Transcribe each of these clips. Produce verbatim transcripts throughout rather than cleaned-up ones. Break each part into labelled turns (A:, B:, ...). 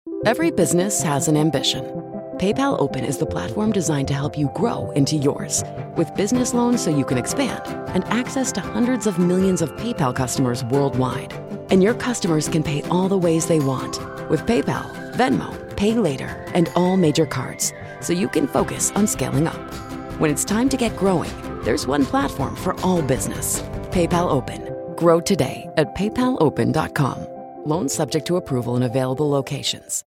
A: Every business has an ambition. PayPal Open is the platform designed to help you grow into yours. With business loans so you can expand and access to hundreds of millions of PayPal customers worldwide. And your customers can pay all the ways they want with PayPal, Venmo, Pay Later, and all major cards, so you can focus on scaling up. When it's time to get growing, there's one platform for all business. PayPal Open. Grow today at paypal open dot com. Loans subject to approval in available locations.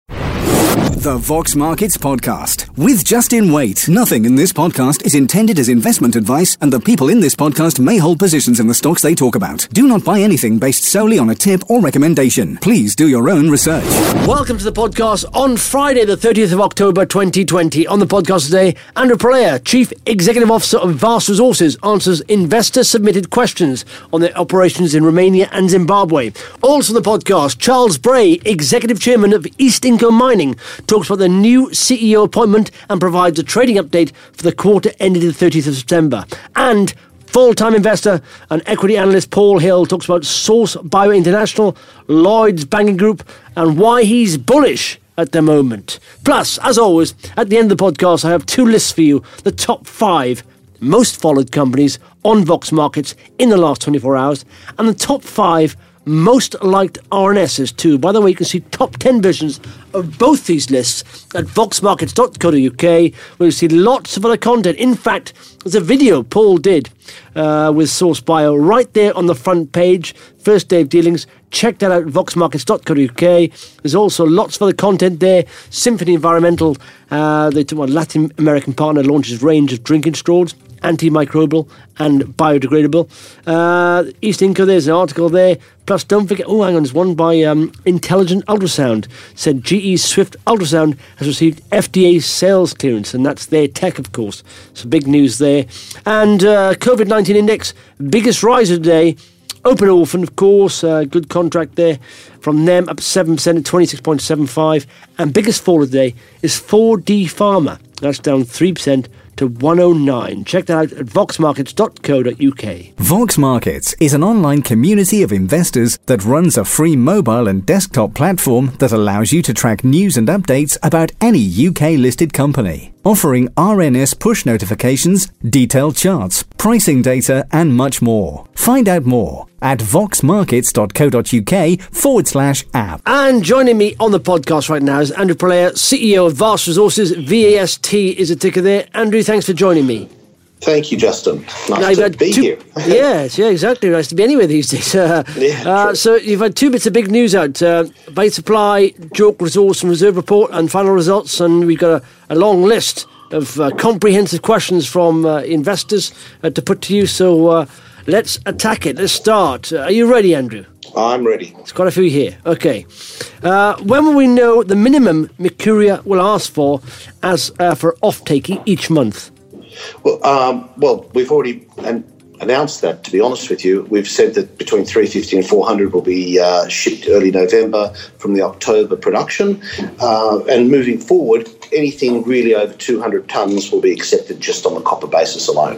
B: The Vox Markets Podcast with Justin Waite. Nothing in this podcast is intended as investment advice, and the people in this podcast may hold positions in the stocks they talk about. Do not buy anything based solely on a tip or recommendation. Please do your own research.
C: Welcome to the podcast on Friday, the thirtieth of October, twenty twenty. On the podcast today, Andrew Pralea, Chief Executive Officer of Vast Resources, answers investor-submitted questions on their operations in Romania and Zimbabwe. Also on the podcast, Charles Bray, Executive Chairman of East Inco Mining, talks about the new C E O appointment and provides a trading update for the quarter ended the thirtieth of September. And full-time investor and equity analyst Paul Hill talks about Source Bio International, Lloyds Banking Group, and why he's bullish at the moment. Plus, as always, at the end of the podcast, I have two lists for you, the top five most followed companies on Vox Markets in the last twenty-four hours, and the top five most liked R N Ss too. By the way, you can see top ten versions of both these lists at vox markets dot co dot uk, where you see lots of other content. In fact, there's a video Paul did uh, with Source Bio right there on the front page. First day of dealings. Check that out at vox markets dot co dot uk. There's also lots of other content there. Symphony Environmental, uh, the Latin American partner, launches range of drinking straws, antimicrobial and biodegradable. Uh, East Inco, there's an article there. Plus, don't forget, oh, hang on, there's one by um, Intelligent Ultrasound. Said G E's Swift Ultrasound has received F D A sales clearance, and that's their tech, of course. So big news there. And uh, COVID nineteen index, biggest riser today. Open Orphan, of course, uh, good contract there from them, up seven percent at twenty-six point seven five. And biggest fall of the day is four D Pharma. That's down three percent to one oh nine. Check that out at vox markets dot co dot uk.
B: Vox Markets is an online community of investors that runs a free mobile and desktop platform that allows you to track news and updates about any U K-listed company, offering R N S push notifications, detailed charts, pricing data, and much more. Find out more at vox markets dot co dot uk forward slash app.
C: And joining me on the podcast right now is Andrew Pralea, C E O of Vast Resources. V A S T is a ticker there. Andrew, thanks for joining me.
D: Thank you, Justin. Nice
C: now,
D: to be
C: two,
D: here.
C: Yes, yeah, exactly. Nice to be anywhere these days. Uh,
D: yeah,
C: uh, so you've had two bits of big news out. Uh, Base Supply, JORC Resource and Reserve Report, and final results. And we've got a, a long list of uh, comprehensive questions from uh, investors uh, to put to you. So uh, let's attack it. Let's start. Uh, are you ready, Andrew?
D: I'm ready.
C: There's quite a few here. Okay. Uh, when will we know the minimum Mercuria will ask for as uh, for off-taking each month?
D: Well, um, well, we've already an- announced that, to be honest with you. We've said that between three fifty and four hundred will be uh, shipped early November from the October production. Uh, and moving forward, anything really over two hundred tonnes will be accepted just on the copper basis alone.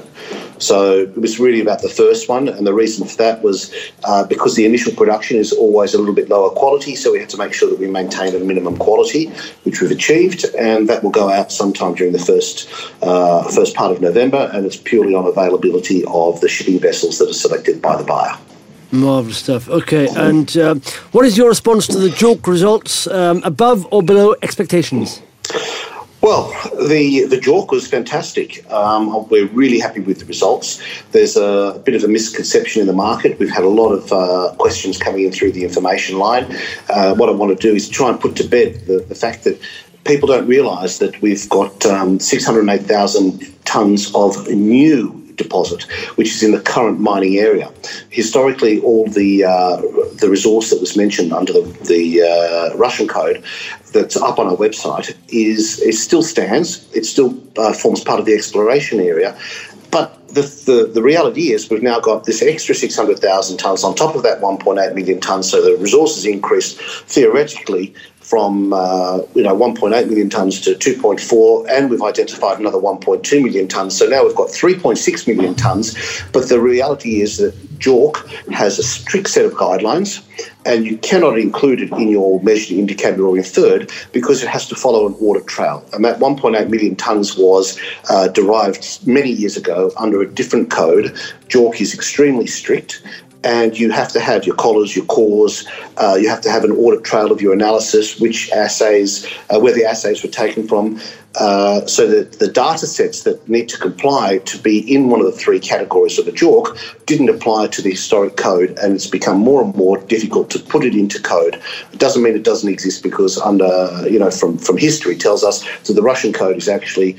D: So it was really about the first one, and the reason for that was uh, because the initial production is always a little bit lower quality, so we had to make sure that we maintain a minimum quality, which we've achieved, and that will go out sometime during the first uh, first part of November, and it's purely on availability of the shipping vessels that are selected by the buyer.
C: Marvellous stuff. Okay, and uh, what is your response to the JORC results, um, above or below expectations?
D: Well, the, the JORC was fantastic. Um, we're really happy with the results. There's a bit of a misconception in the market. We've had a lot of uh, questions coming in through the information line. Uh, what I want to do is try and put to bed the, the fact that people don't realise that we've got um, six hundred eight thousand tonnes of new deposit, which is in the current mining area. Historically, all the uh, the resource that was mentioned under the, the uh, Russian code that's up on our website is it still stands. It still uh, forms part of the exploration area. But the, the, the reality is we've now got this extra six hundred thousand tonnes on top of that one point eight million tonnes, so the resource has increased theoretically from uh, you know one point eight million tonnes to two point four, and we've identified another one point two million tonnes. So now we've got three point six million tonnes. But the reality is that JORC has a strict set of guidelines, and you cannot include it in your measured, indicated or inferred because it has to follow an audit trail. And that one point eight million tonnes was uh, derived many years ago under a different code. JORC is extremely strict. And you have to have your collars, your cores, uh, you have to have an audit trail of your analysis, which assays, uh, where the assays were taken from, uh, so that the data sets that need to comply to be in one of the three categories of the JORC didn't apply to the historic code, and it's become more and more difficult to put it into code. It doesn't mean it doesn't exist, because under, you know, from, from history tells us that the Russian code is actually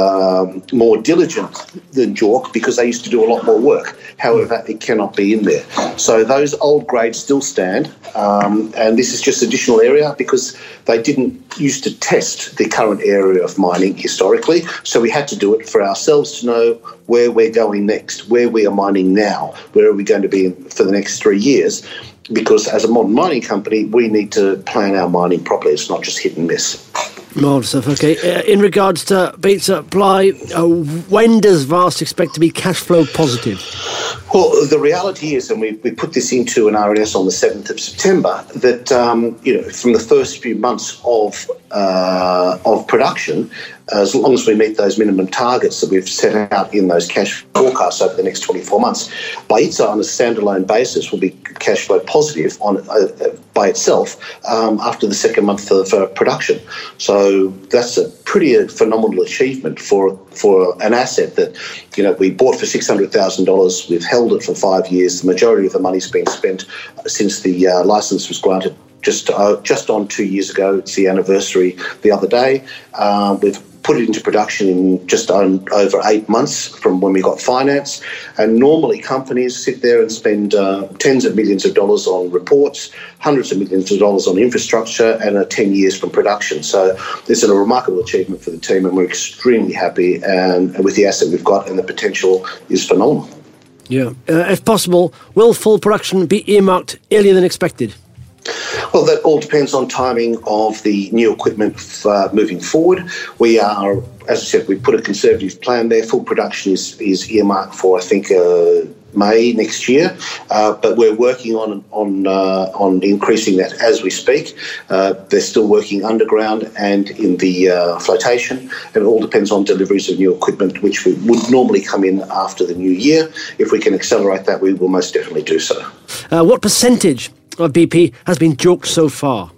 D: um, more diligent than JORC because they used to do a lot more work. However, it cannot be in there. So those old grades still stand, um, and this is just additional area because they didn't used to test the current area of mining historically. So we had to do it for ourselves to know where we're going next, where we are mining now, where are we going to be for the next three years. Because as a modern mining company, we need to plan our mining properly. It's not just hit and miss.
C: Marvellous stuff. Okay. Uh, in regards to Bates Supply, uh, when does Vast expect to be cash flow positive?
D: Well, the reality is, and we, we put this into an R N S on the seventh of September, that um, you know, from the first few months of uh, of production, as long as we meet those minimum targets that we've set out in those cash forecasts over the next twenty-four months, Baitza on a standalone basis will be cash flow positive on uh, by itself um, after the second month of uh, production. So that's a pretty uh, phenomenal achievement for for an asset that, you know, we bought for six hundred thousand dollars. We've held it for five years. The majority of the money's been spent since the uh, licence was granted just uh, just on two years ago. It's the anniversary the other day. Uh, we've put it into production in just on, over eight months from when we got finance. And normally companies sit there and spend uh, tens of millions of dollars on reports, hundreds of millions of dollars on infrastructure, and are ten years from production. So this is a remarkable achievement for the team, and we're extremely happy and, and with the asset we've got, and the potential is phenomenal.
C: Yeah. Uh, if possible, will full production be earmarked earlier than expected?
D: Well, that all depends on timing of the new equipment uh, moving forward. We are, as I said, we put a conservative plan there. Full production is, is earmarked for, I think, uh, May next year, uh, but we're working on on uh, on increasing that as we speak. Uh, they're still working underground and in the uh, flotation, and it all depends on deliveries of new equipment, which we would normally come in after the new year. If we can accelerate that, we will most definitely do so.
C: Uh, what percentage of B P has been JORCed so far?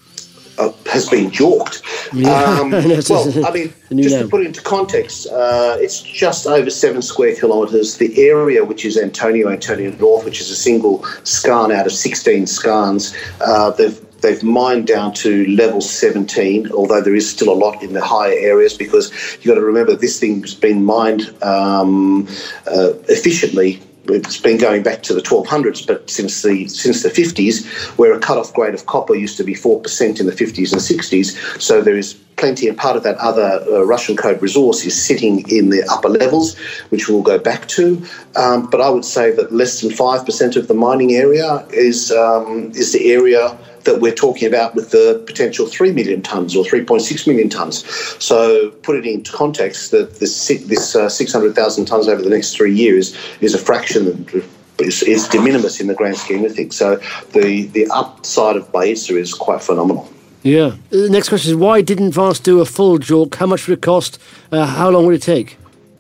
D: Uh, has been JORCed.
C: Yeah.
D: Um, well, I mean, just to put it into context, uh, it's just over seven square kilometres. The area, which is Antonio, Antonio North, which is a single skarn out of sixteen skarns, uh, they've They've mined down to level seventeen, although there is still a lot in the higher areas, because you've got to remember this thing's been mined um, uh, efficiently. It's been going back to the twelve hundreds, but since the since the fifties, where a cut-off grade of copper used to be four percent in the fifties and sixties, so there is plenty, and part of that other uh, Russian code resource is sitting in the upper levels, which we'll go back to. Um, but I would say that less than five percent of the mining area is um, is the area that we're talking about with the potential three million tonnes or three point six million tonnes. So put it into context that this, this uh, six hundred thousand tonnes over the next three years is a fraction that is, is de minimis in the grand scheme of things. So the, the upside of Baitza is quite phenomenal.
C: Yeah. The next question is, why didn't Vast do a full JORC? How much would it cost? Uh, how long would it take?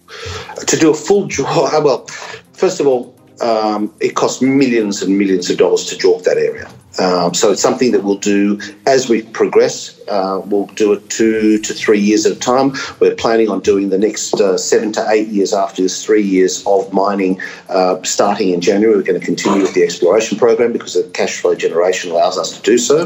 D: To do a full JORC, well, first of all, um, it costs millions and millions of dollars to JORC that area. Um, so it's something that we'll do as we progress. Uh, we'll do it two to three years at a time. We're planning on doing the next uh, seven to eight years after this three years of mining, uh, starting in January. We're going to continue with the exploration program because the cash flow generation allows us to do so.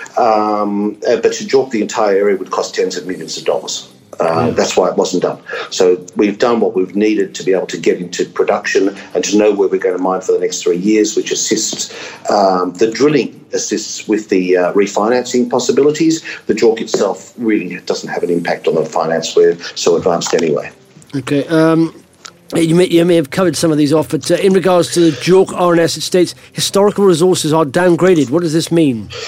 D: Um, uh, but to JORC the entire area would cost tens of millions of dollars. Uh, that's why it wasn't done. So we've done what we've needed to be able to get into production and to know where we're going to mine for the next three years, which assists um, the drilling assists with the uh, refinancing possibilities. The JORC itself really doesn't have an impact on the finance. We're so advanced anyway.
C: Okay. Um, you, may, you may have covered some of these off, but uh, in regards to the JORC R N S, it states historical resources are downgraded. What does this mean?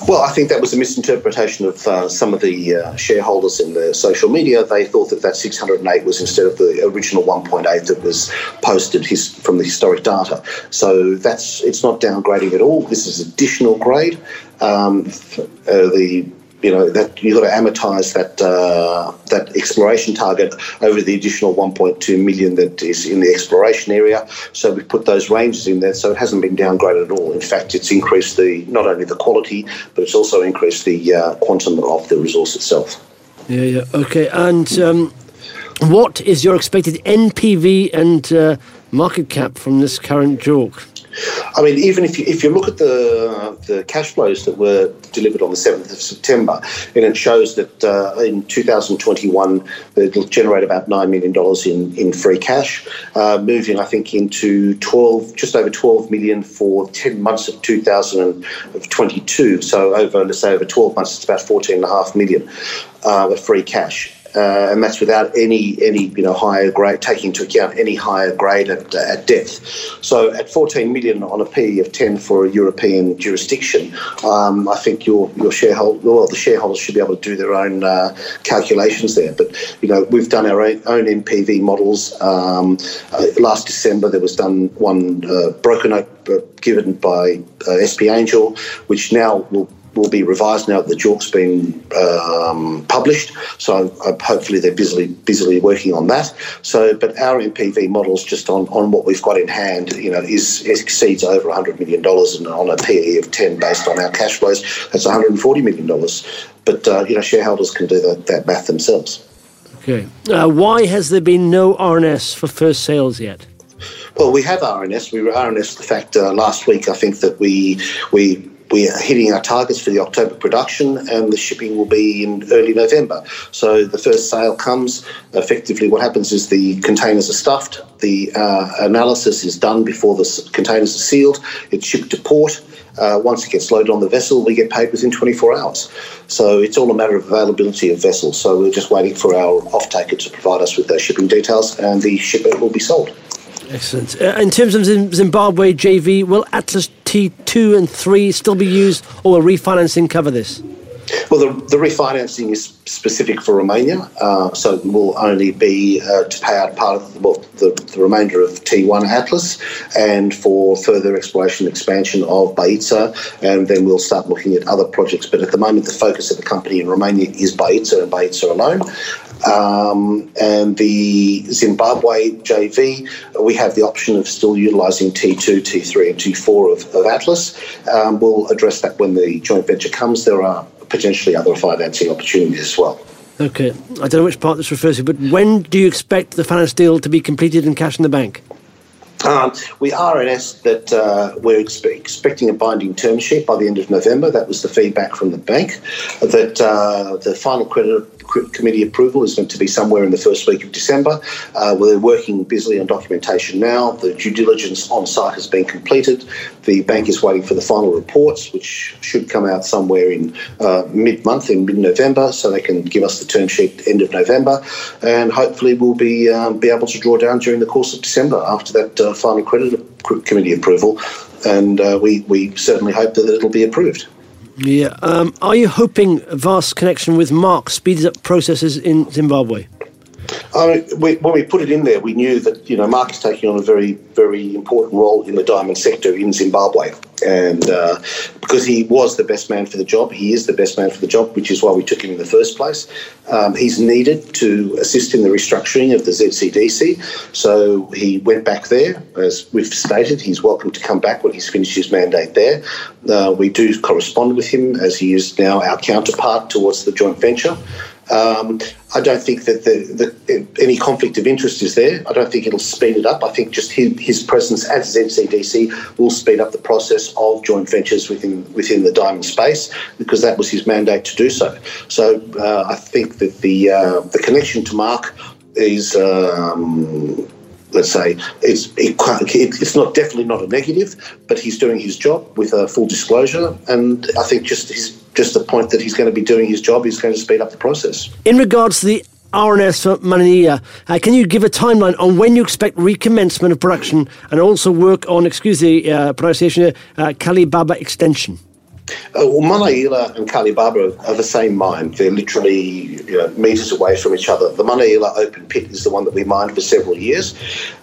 D: Well, I think that was a misinterpretation of uh, some of the uh, shareholders in the social media. They thought that that six hundred eight was instead of the original one point eight that was posted his, from the historic data. So that's it's not downgrading at all. This is additional grade. Um, uh, the You know that you've got to amortise that uh, that exploration target over the additional one point two million that is in the exploration area. So we've put those ranges in there, so it hasn't been downgraded at all. In fact, it's increased the not only the quality, but it's also increased the uh, quantum of the resource itself.
C: Yeah, yeah, okay. And um, what is your expected N P V and uh, market cap from this current JORC?
D: I mean, even if you if you look at the the cash flows that were delivered on the seventh of September, and it shows that uh, in two thousand twenty-one it'll generate about nine million dollars in in free cash, uh, moving I think into twelve, just over twelve million for ten months of two thousand twenty-two. So over let's say over twelve months, it's about fourteen and a half million uh, of free cash. Uh, and that's without any any you know higher grade, taking into account any higher grade at, uh, at depth. So at fourteen million on a P E of ten for a European jurisdiction, um, I think your your shareholder, well, the shareholders should be able to do their own uh, calculations there. But you know we've done our own N P V models. Um, uh, last December there was done one uh, broker note uh, given by uh, S P Angel, which now will. will be revised now that the JORC's been um, published. So uh, hopefully they're busily busily working on that. So, but our N P V models, just on, on what we've got in hand, you know, is exceeds over one hundred million dollars, and on a P E of ten based on our cash flows, that's one hundred forty million dollars. But uh, you know, shareholders can do that, that math themselves.
C: Okay. Uh, why has there been no R N S for first sales yet?
D: Well, we have R N S. We were R N S. The fact uh, last week, I think that we we. We are hitting our targets for the October production, and the shipping will be in early November. So the first sale comes. Effectively, what happens is the containers are stuffed. The uh, analysis is done before the containers are sealed. It's shipped to port. Uh, once it gets loaded on the vessel, we get paid within twenty-four hours. So it's all a matter of availability of vessels. So we're just waiting for our off-taker to provide us with those shipping details, and the shipment will be sold.
C: Excellent. Uh, in terms of Zimbabwe J V, will Atlas T two and three still be used, or will refinancing cover this?
D: Well, the, the refinancing is specific for Romania, uh, so it will only be uh, to pay out part of the, well, the, the remainder of T one Atlas, and for further exploration and expansion of Baița, and then we'll start looking at other projects. But at the moment, the focus of the company in Romania is Baița and Baița alone. Um, and the Zimbabwe J V, we have the option of still utilising T two, T three and T four of, of Atlas. Um, we'll address that when the joint venture comes. There are potentially other financing opportunities as well.
C: Okay. I don't know which part this refers to, but when do you expect the finance deal to be completed and cash in the bank?
D: Um, we R N S that uh, we're expe- expecting a binding term sheet by the end of November. That was the feedback from the bank, that uh, the final credit committee approval is meant to be somewhere in the first week of December. Uh, we're working busily on documentation now. The due diligence on site has been completed. The bank is waiting for the final reports, which should come out somewhere in uh, mid-month, in mid-November, so they can give us the term sheet end of November, and hopefully we'll be um, be able to draw down during the course of December after that uh, final credit committee approval, and uh, we, we certainly hope that it'll be approved.
C: Yeah. Um, are you hoping a vast connection with Mark speeds up processes in Zimbabwe?
D: I mean, we, when we put it in there, we knew that, you know, Mark is taking on a very, very important role in the diamond sector in Zimbabwe. And uh, because he was the best man for the job, he is the best man for the job, which is why we took him in the first place. Um, he's needed to assist in the restructuring of the Z C D C. So he went back there. As we've stated, he's welcome to come back when he's finished his mandate there. Uh, we do correspond with him, as he is now our counterpart towards the joint venture. Um, I don't think that the, the, any conflict of interest is there. I don't think it'll speed it up. I think just his, his presence at Z C D C will speed up the process of joint ventures within within the diamond space, because that was his mandate to do so. So uh, I think that the uh, the connection to Mark is, um, let's say, it's it, it's not definitely not a negative, but he's doing his job with a full disclosure, and I think just his. Just the point that he's going to be doing his job is going to speed up the process. In
C: regards to the R N S for Manania, uh, can you give a timeline on when you expect recommencement of production and also work on, excuse the uh, pronunciation, uh, Kali Baba extension?
D: Uh, well, Manaila and Kalibaba are the same mine. They're literally you know, metres away from each other. The Manaila open pit is the one that we mined for several years,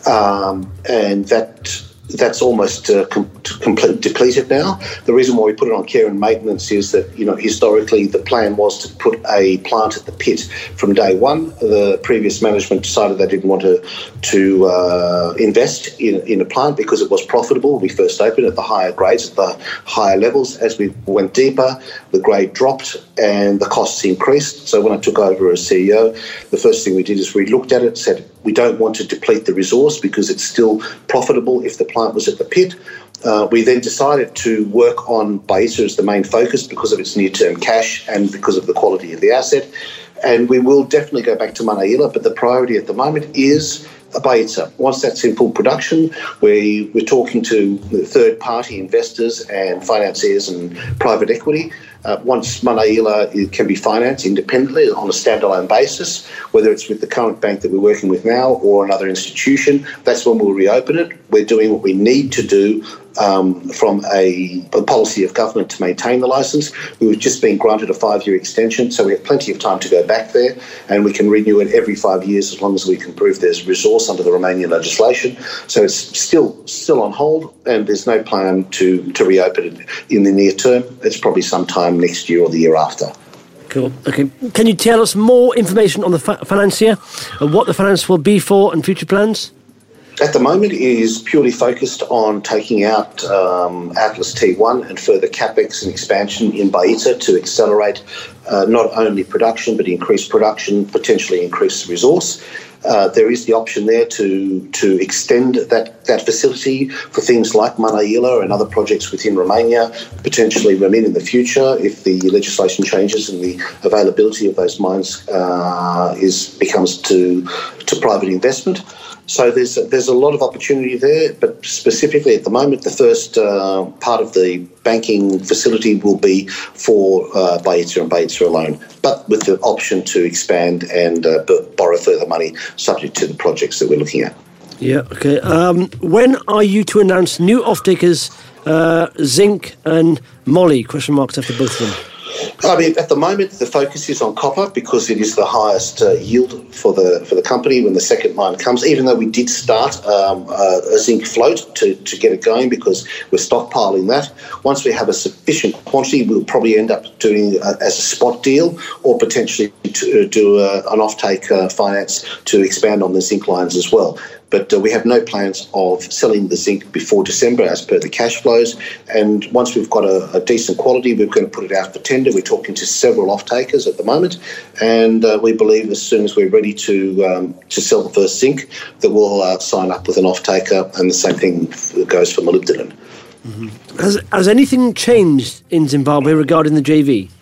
D: um, and that that's almost uh, com- complete depleted now. The reason why we put it on care and maintenance is that you know historically the plan was to put a plant at the pit from day one. The previous management decided they didn't want to to uh, invest in, in a plant because it was profitable. We first opened at the higher grades, at the higher levels. As we went deeper, the grade dropped and the costs increased. So when I took over as C E O, the first thing we did is we looked at it and said, we don't want to deplete the resource because it's still profitable if the plant was at the pit. Uh, we then decided to work on Baieta as the main focus because of its near-term cash and because of the quality of the asset. And we will definitely go back to Manaila, but the priority at the moment is Baieta. Once that's in full production, we, we're talking to third-party investors and financiers and private equity. Uh, once Manaila can be financed independently on a standalone basis, whether it's with the current bank that we're working with now or another institution, that's when we'll reopen it. We're doing what we need to do um, from a, a policy of government to maintain the licence. We've just been granted a five-year extension, so we have plenty of time to go back there, and we can renew it every five years as long as we can prove there's resource under the Romanian legislation. So it's still still on hold, and there's no plan to, to reopen it in the near term. It's probably sometime next year or the year after.
C: Cool. Okay. Can you tell us more information on the fa- financier and what the finance will be for and future plans?
D: At the moment, it is purely focused on taking out um, Atlas T one and further capex and expansion in Baieta to accelerate uh, not only production but increase production, potentially increase the resource. Uh, there is the option there to to extend that, that facility for things like Manaila and other projects within Romania, potentially Ramin in the future if the legislation changes and the availability of those mines uh, is becomes to to private investment. So there's there's a lot of opportunity there, but specifically at the moment, the first uh, part of the banking facility will be for uh, Baieta and Baieta alone, but with the option to expand and uh, b- borrow further money subject to the projects that we're looking at.
C: Yeah, okay. Um, when are you to announce new off-takers, uh, zinc and moly? Question marks after both of them.
D: I mean, at the moment, the focus is on copper because it is the highest uh, yield for the for the company when the second mine comes, even though we did start um, a, a zinc float to, to get it going because we're stockpiling that. Once we have a sufficient quantity, we'll probably end up doing uh, as a spot deal or potentially to, uh, do uh, an offtake uh, finance to expand on the zinc lines as well. But uh, we have no plans of selling the zinc before December as per the cash flows. And once we've got a, a decent quality, we're going to put it out for tender. We're talking to several off-takers at the moment. And uh, we believe as soon as we're ready to um, to sell the first zinc, that we'll uh, sign up with an off-taker. And the same thing goes for molybdenum.
C: Mm-hmm. Has, has anything changed in Zimbabwe regarding the J V?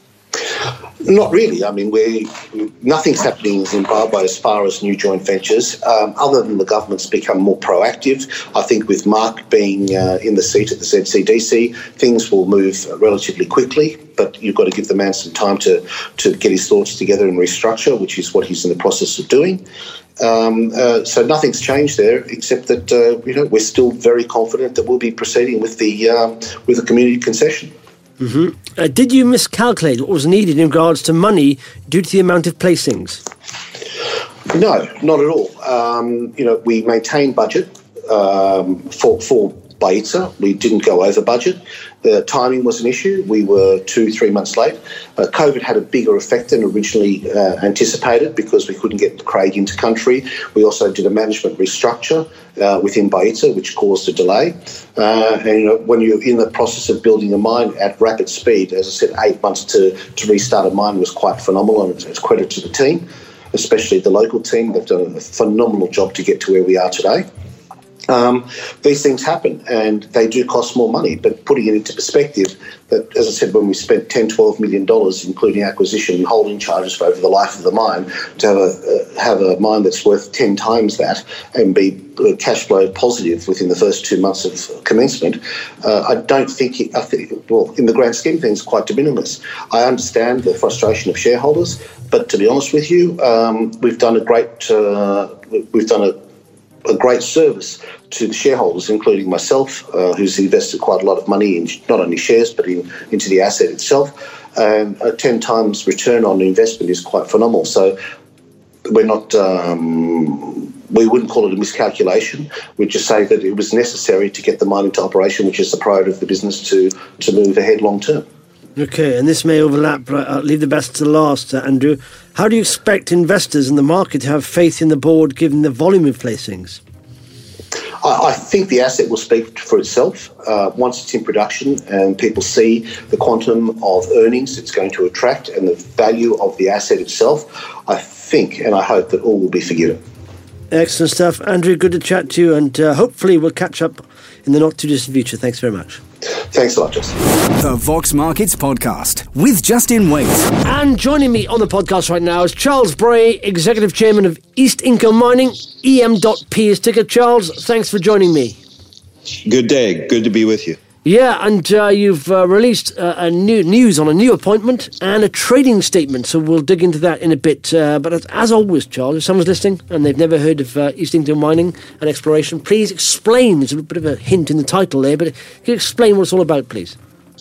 D: Not really. I mean, we nothing's happening in Zimbabwe as far as new joint ventures, um, other than the government's become more proactive. I think with Mark being uh, in the seat at the Z C D C, things will move relatively quickly, but you've got to give the man some time to, to get his thoughts together and restructure, which is what he's in the process of doing. Um, uh, so nothing's changed there, except that uh, you know we're still very confident that we'll be proceeding with the um, with the community concession.
C: Mm-hmm. Uh, did you miscalculate what was needed in regards to money due to the amount of placings?
D: No, not at all. Um, you know, we maintained budget um, for for Baieta. We didn't go over budget. The timing was an issue. We were two, three months late. Uh, COVID had a bigger effect than originally uh, anticipated because we couldn't get Craig into country. We also did a management restructure uh, within Baieta, which caused a delay. Uh, and you know, when you're in the process of building a mine at rapid speed, as I said, eight months to, to restart a mine was quite phenomenal, and it's, it's credit to the team, especially the local team. They've done a phenomenal job to get to where we are today. Um, these things happen and they do cost more money, but putting it into perspective, that, as I said, when we spent ten, twelve million dollars, including acquisition and holding charges for over the life of the mine, to have a, uh, have a mine that's worth ten times that and be uh, cash flow positive within the first two months of commencement, uh, I don't think, it, I think, well, in the grand scheme of things, quite de minimis. I understand the frustration of shareholders, but to be honest with you, um, we've done a great, uh, we've done a a great service to the shareholders, including myself, uh, who's invested quite a lot of money in not only shares but in, into the asset itself. And a ten times return on investment is quite phenomenal. So we're not, um, we wouldn't call it a miscalculation. We'd just say that it was necessary to get the mine into operation, which is the priority of the business to, to move ahead long term.
C: Okay, and this may overlap, but I'll leave the best to last, uh, Andrew. How do you expect investors in the market to have faith in the board given the volume of placings?
D: I, I think the asset will speak for itself. Uh, once it's in production and people see the quantum of earnings it's going to attract and the value of the asset itself, I think and I hope that all will be forgiven.
C: Excellent stuff. Andrew, good to chat to you, and uh, hopefully we'll catch up in the not-too-distant future. Thanks very much.
D: Thanks a lot, Justin.
B: The Vox Markets Podcast with Justin Waite.
C: And joining me on the podcast right now is Charles Bray, Executive Chairman of East Inco Mining, E M dot P is ticker. Charles, thanks for joining me.
E: Good day. Good to be with you.
C: Yeah, and uh, you've uh, released uh, a new news on a new appointment and a trading statement, so we'll dig into that in a bit. Uh, but as, as always, Charles, if someone's listening and they've never heard of uh, East Inco Mining and Exploration, please explain. There's a bit of a hint in the title there, but can you explain what it's all about, please?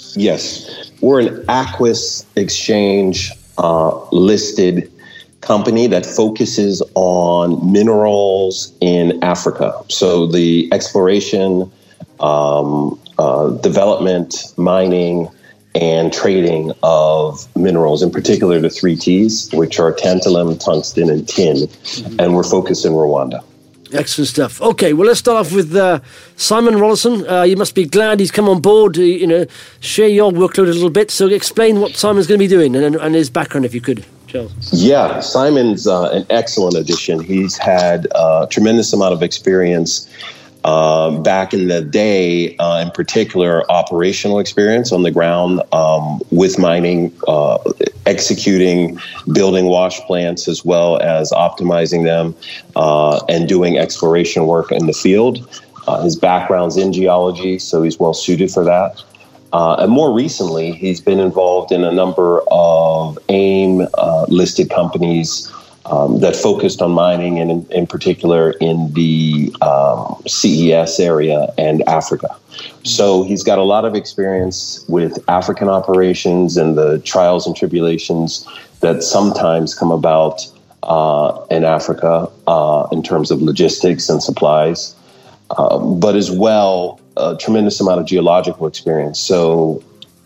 E: Yes. We're an Aquis Exchange uh, listed company that focuses on minerals in Africa. So the exploration, um, uh, development, mining, and trading of minerals, in particular the three T's, which are tantalum, tungsten, and tin. Mm-hmm. And we're focused in Rwanda.
C: Excellent stuff. Okay, well, let's start off with uh, Simon Rollason. Uh, you must be glad he's come on board to, you know, share your workload a little bit. So explain what Simon's going to be doing and, and his background, if you could, Charles.
E: Yeah, Simon's uh, an excellent addition. He's had a tremendous amount of experience uh, back in the day, uh, in particular, operational experience on the ground um, with mining, uh, executing, building wash plants, as well as optimizing them uh, and doing exploration work in the field. Uh, his background's in geology, so he's well suited for that. Uh, and more recently, he's been involved in a number of AIM uh, listed companies um, that focused on mining, and in, in particular in the um, C E S area and Africa. So he's got a lot of experience with African operations and the trials and tribulations that sometimes come about uh, in Africa uh, in terms of logistics and supplies, uh, but as well a tremendous amount of geological experience. So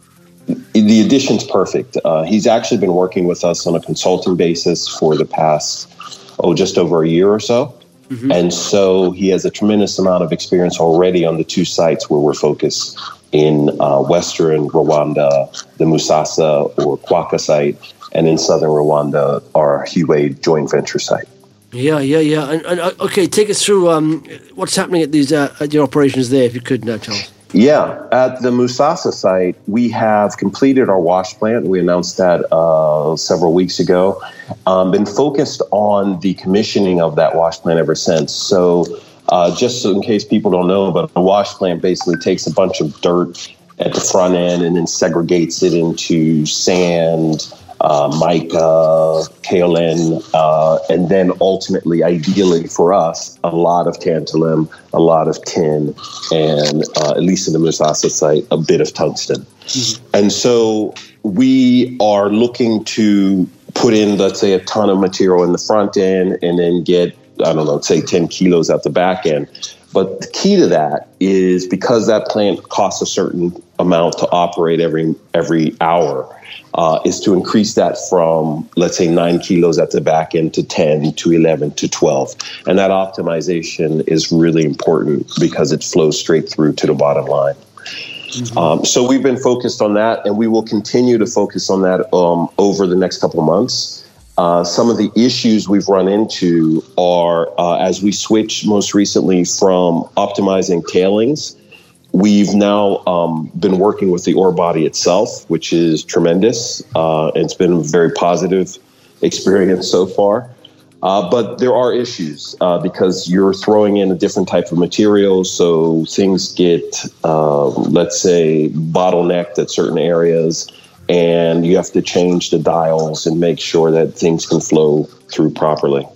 E: the addition's perfect. Uh, he's actually been working with us on a consulting basis for the past, oh, just over a year or so. Mm-hmm. And so he has a tremendous amount of experience already on the two sites where we're focused in uh, Western Rwanda, the Musasa or Kwaka site, and in Southern Rwanda, our Hue joint venture site.
C: Yeah, yeah, yeah. And, and uh, okay, take us through um, what's happening at these uh, at your operations there, if you could, now, Charles.
E: Yeah, at the Musasa site, we have completed our wash plant. We announced that uh, several weeks ago. Um, been focused on the commissioning of that wash plant ever since. So uh, just so in case people don't know, but a wash plant basically takes a bunch of dirt at the front end and then segregates it into sand, uh, mica, kaolin, uh, and then ultimately, ideally for us, a lot of tantalum, a lot of tin, and uh, at least in the Musasa site, a bit of tungsten. Mm-hmm. And so we are looking to put in, let's say, a ton of material in the front end and then get, I don't know, say ten kilos at the back end. But the key to that is because that plant costs a certain amount to operate every every hour, uh, is to increase that from, let's say, nine kilos at the back end to ten to eleven to twelve. And that optimization is really important because it flows straight through to the bottom line. Mm-hmm. Um, so we've been focused on that, and we will continue to focus on that um, over the next couple of months. Uh, some of the issues we've run into are, uh, as we switched most recently from optimizing tailings, we've now um, been working with the ore body itself, which is tremendous. Uh, it's been a very positive experience so far. Uh, but there are issues uh, because you're throwing in a different type of material, so things get, uh, let's say, bottlenecked at certain areas, and you have to change the dials and make sure that things can flow through properly.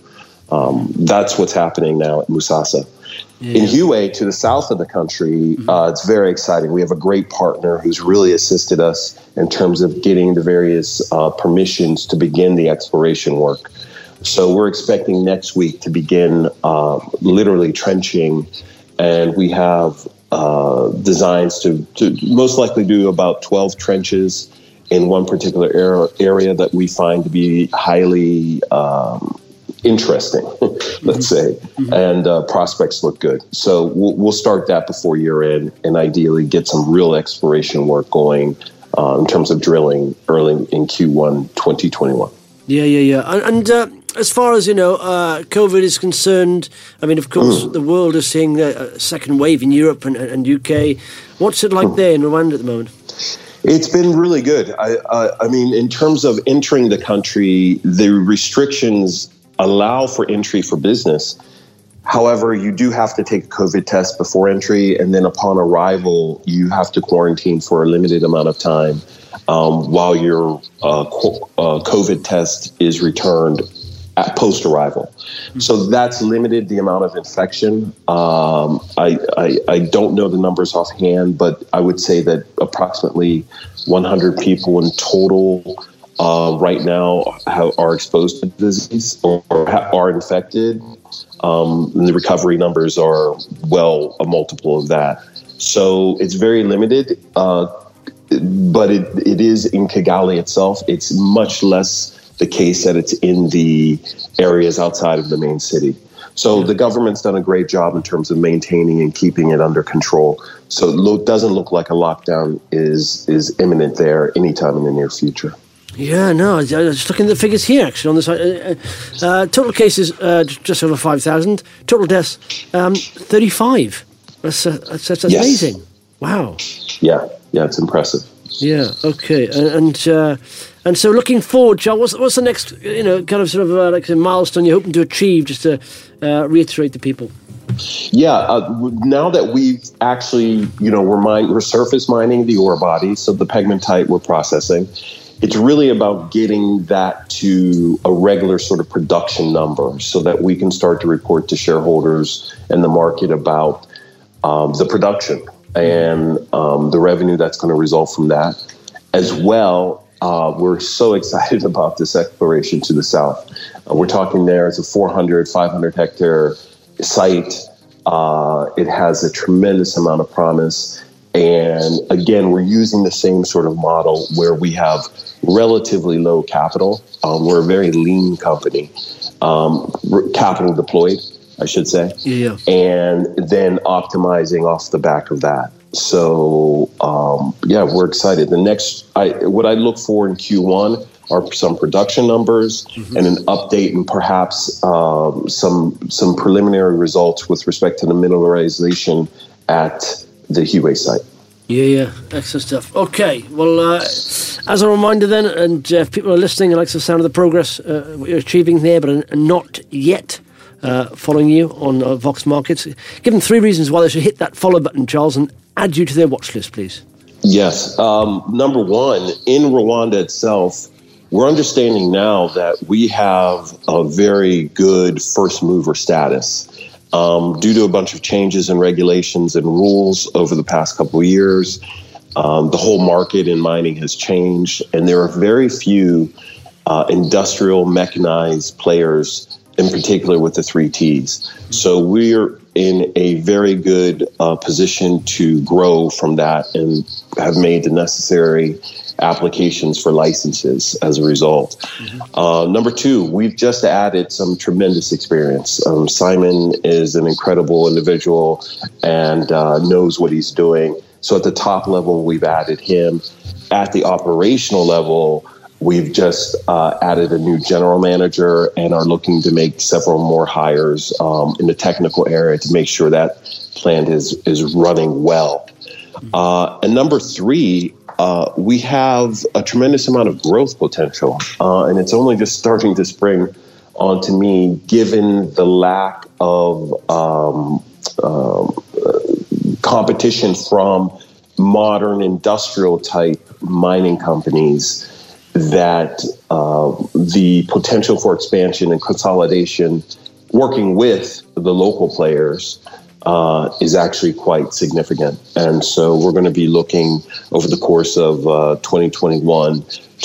E: Um, that's what's happening now at Musasa. Yeah. In Hue, to the south of the country, mm-hmm. uh, it's very exciting. We have a great partner who's really assisted us in terms of getting the various uh, permissions to begin the exploration work. So we're expecting next week to begin uh, literally trenching, and we have uh, designs to, to most likely do about twelve trenches in one particular er- area that we find to be highly um, interesting, let's say, mm-hmm. and uh, prospects look good. So we'll, we'll start that before year end, and ideally get some real exploration work going uh, in terms of drilling early in Q one twenty twenty-one.
C: Yeah, yeah, yeah. And, and uh, as far as, you know, uh, COVID is concerned, I mean, of course, mm. the world is seeing a second wave in Europe and, and U K. What's it like mm. there in Rwanda at the moment?
E: It's been really good. I, uh, I mean, in terms of entering the country, the restrictions allow for entry for business. However, you do have to take a COVID test before entry, and then upon arrival, you have to quarantine for a limited amount of time um, while your uh, uh, COVID test is returned at post-arrival. Mm-hmm. So that's limited the amount of infection. Um, I, I, I don't know the numbers offhand, but I would say that approximately one hundred people in total uh, right now have, are exposed to the disease or, or ha- are infected. Um, and the recovery numbers are well a multiple of that. So it's very limited, uh, but it, it is in Kigali itself. It's much less the case that it's in the areas outside of the main city. So the government's done a great job in terms of maintaining and keeping it under control. So it lo- doesn't look like a lockdown is is imminent there anytime in the near future.
C: Yeah, no, I was just looking at the figures here, actually, on this side. Uh, uh, total cases, uh, just over five thousand. Total deaths, um, thirty-five. That's, uh, that's, that's yes. amazing. Wow.
E: Yeah, yeah, it's impressive.
C: Yeah, okay. And and, uh, and so looking forward, Charles, what's, what's the next, you know, kind of sort of uh, like a milestone you're hoping to achieve, just to uh, reiterate to people?
E: Yeah, uh, now that we've actually, you know, we're, mine, we're surface mining the ore body, so the pegmatite we're processing. It's really about getting that to a regular sort of production number so that we can start to report to shareholders and the market about um, the production and um, the revenue that's going to result from that. As well, uh, we're so excited about this exploration to the south. Uh, we're talking there, it's a four hundred, five hundred hectare site. Uh, it has a tremendous amount of promise. And again, we're using the same sort of model where we have relatively low capital. Um, we're a very lean company, um, capital deployed, I should say,
C: yeah.
E: and then optimizing off the back of that. So, um, yeah, we're excited. The next, I, what I look for in Q one are some production numbers mm-hmm. and an update and perhaps um, some some preliminary results with respect to the mineralization at the Hue site.
C: Yeah, yeah, excellent stuff. Okay, well, uh, as a reminder then, and uh, if people are listening and like the sound of the progress uh, what you're achieving there, but are not yet uh, following you on uh, Vox Markets, give them three reasons why they should hit that follow button, Charles, and add you to their watch list, please.
E: Yes. Um, number one, in Rwanda itself, we're understanding now that we have a very good first mover status. Um, due to a bunch of changes in regulations and rules over the past couple of years, um, the whole market in mining has changed, and there are very few uh, industrial mechanized players, in particular with the three Ts. So we're in a very good uh, position to grow from that and have made the necessary applications for licenses as a result. Mm-hmm. Uh, number two, we've just added some tremendous experience. Um, Simon is an incredible individual and uh, knows what he's doing. So at the top level, we've added him. At the operational level, we've just uh, added a new general manager and are looking to make several more hires um, in the technical area to make sure that plant is, is running well. Uh, and number three, Uh, we have a tremendous amount of growth potential, uh, and it's only just starting to spring onto me, given the lack of um, um, competition from modern industrial type mining companies. That uh, the potential for expansion and consolidation working with the local players uh, is actually quite significant. And so we're going to be looking over the course of uh, twenty twenty-one